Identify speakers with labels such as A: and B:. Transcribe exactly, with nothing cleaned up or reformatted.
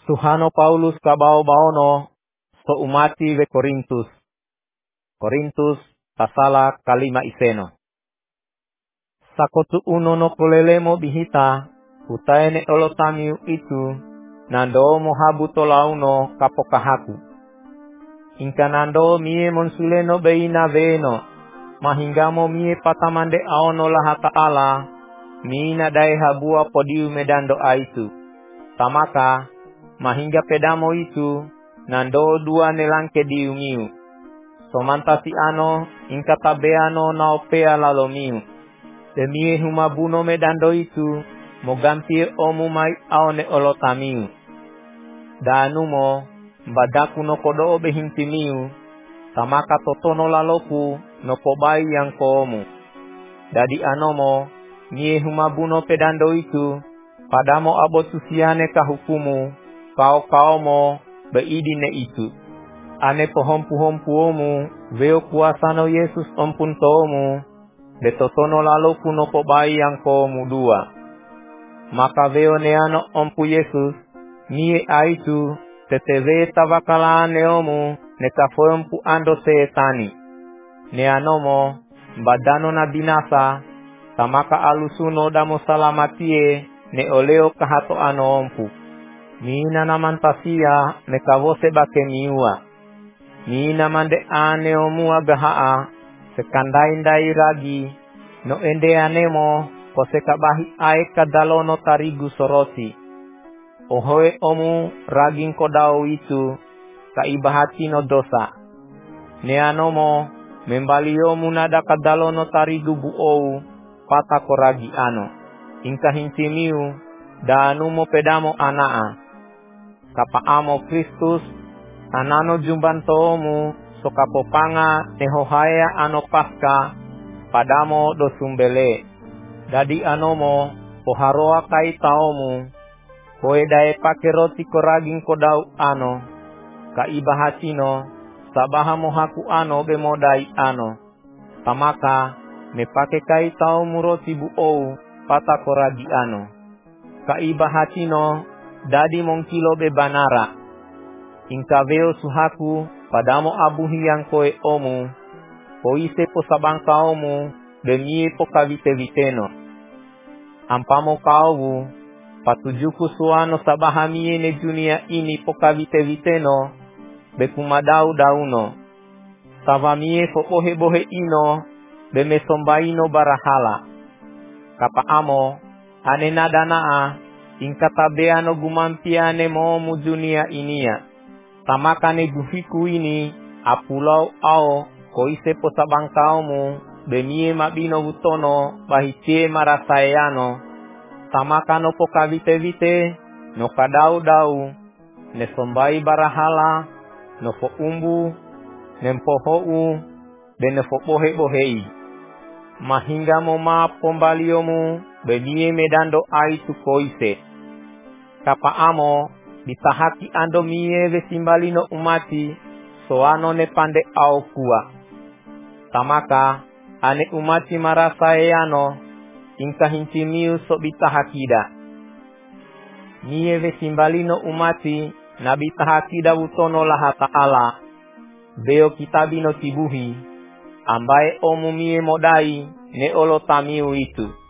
A: Suhano Paulus kabao-baono so umati ve Korintus. Korintus pasala kalima iseno. Sakotu uno no kolelemo bihita utaene olotamiu itu nando mohabu tolauno kapokahaku. Inkanando mie monsuleno beina veno mahingamo mie patamande aono lahata ala mina dai habua podiu medando aitu. Tamaka mahingga pedamo itu nando dua nelangke diumiu. Somantasi ano inkatabeano naopea lalomiu. Demie humabuno medando itu mogampie omu mai aone olotamiu. Danumo badaku no kodo behintimiu. Tamaka totono laloku no kobai yang koomu. Dadi anomo mie humabuno pedando itu padamo abotusiane kahukumu kau kaumo beidine itu. Ane pohompu-hompuomu veo kuasano Yesus ompuntomu betotono laloku no kobai yang koomu dua. Maka veo neano ompu Yesus mie aitu teteve tavakalane omu nekafompu ando seetani. Neanomo badano na binasa tamaka alusuno damo salamatie ne oleo kahato ano ompu. Mina namantasia nekavose bake miua. Mina mande ane omua gahaa sekandaindai ragi no ende anemo kosekabahi aeka dalono tarigu soroti. Ohoe omu raging kodao itu kaibahati no dosa. Neanomo membaliomu nada kadalono tarigu buou pata koragi ano. Inka hintimiu danumo pedamo anaa. Kapaamo Kristus anano jumbantomu sokapopanga nehohaya ano paska padamo dosumbele. Dadi anomo poharoa kaitaomu koe dae pake roti koraging kodau ano kaibahatino sabaha mohaku ano bemodai ano. Tamaka mepake kaitaomu roti buou pata koragi ano. Kaibahatino dadi mongkilo bebanara. Inkaveo suhaku padamo abuhi yang koe omu koise po sabangka omu demie po kavite viteno. Ampamo kauwu patujuku suano sabahamie ne dunia ini po kavite viteno bekumadau dauno. Savamie po bohe bohe ino bemesombaino barahala. Kapaamo ane nadanaa inkatabeano gumampiane momu dunia inia. Tamakane gufiku ini apulau ao koise po sabangkaomu bemie mabino butono bahitie marasayano. Tamakano po kavite vite no kadau dau nesombai barahala no po umbu nempohou denefo bohe bohei. Mahingga moma pombaliomu bemie medando aitu koise. Kapaamo ditahaki ando mie vesimbalino umati soano ne pande au kua. Tamaka ane umati marasaeano inka hintimiu so bitahakida. Mie vesimbalino umati na bitahakida utono lahata ala. Beo kitabino tibuhi ambaye omu mie modai ne olotamiu itu.